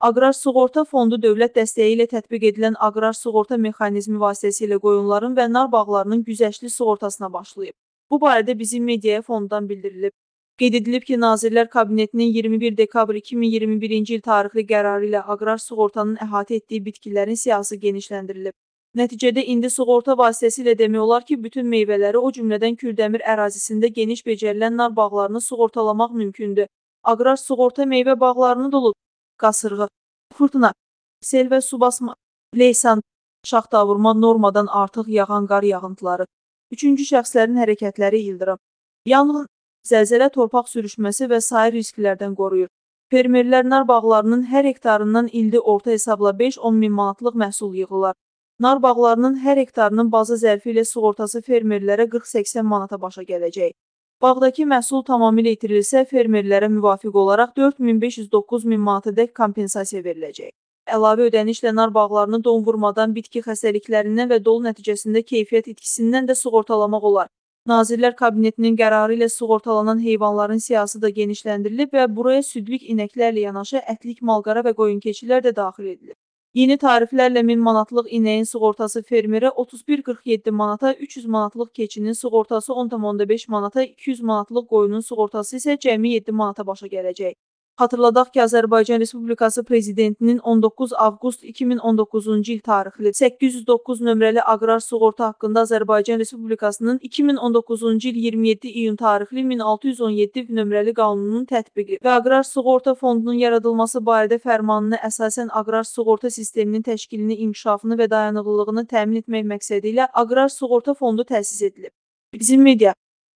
Aqrar Sığorta Fondu dövlət dəstəyi ilə tətbiq edilən aqrar sığorta mexanizmi vasitəsilə qoyunların və nar bağlarının güzəştli sığortasına başlayıb. Bu barədə bizim mediaya fondan bildirilib. Qeyd edilib ki, Nazirlər Kabinetinin 21 dekabr 2021-ci il tarixli qərarı ilə aqrar sığortanın əhatə etdiyi bitkilərin siyahısı genişləndirilib. Nəticədə indi sığorta vasitəsilə demək olar ki, bütün meyvələri, o cümlədən Kürdəmir ərazisində geniş becərilən nar bağlarını sığortalamaq mümkündür. Aqrar sığorta meyvə bağlarını dolu qasırğa, fırtına, sel və su basma, leysan, şaxtavurma, normadan artıq yağan qar yağıntıları, üçüncü şəxslərin hərəkətləri ildırım, yanğın, zəlzələ, torpaq sürüşməsi və sair risklərdən qoruyur. Fermerlər nar bağlarının hər hektarından ildə orta hesabla 5-10 min manatlıq məhsul yığırlar. Nar bağlarının hər hektarının baza zərfi ilə sığortası fermerlərə 40-80 manata başa gələcək. Bağdakı məhsul tamamilə itirilsə, fermerlərə müvafiq olaraq 4509 min manatadək kompensasiya veriləcək. Əlavə ödənişlə nar bağlarını don vurmadan, bitki xəstəliklərindən və dolu nəticəsində keyfiyyət itkisindən də sığortalamaq olar. Nazirlər Kabinetinin qərarı ilə sığortalanan heyvanların siyahısı da genişləndirilib və buraya südlük inəklərlə yanaşı ətlik malqara və qoyun-keçilər də daxil edilib. Yeni tariflərlə 1000 manatlıq inəyin sığortası fermerə 31,47 manata, 300 manatlıq keçinin sığortası 10,5 manata, 200 manatlıq qoyunun sığortası isə cəmi 7 manata başa gələcək. Xatırladaq ki, Azərbaycan Respublikası Prezidentinin 19 avqust 2019-cu il tarixli 809 nömrəli aqrar sığorta haqqında Azərbaycan Respublikasının 2019-cu il 27 iyun tarixli 1617 nömrəli qanununun tətbiqi və aqrar sığorta fondunun yaradılması barədə fərmanına əsasən aqrar sığorta sisteminin təşkilini, inkişafını və dayanıqlılığını təmin etmək məqsədi ilə aqrar sığorta fondu təsis edilib. Bizim media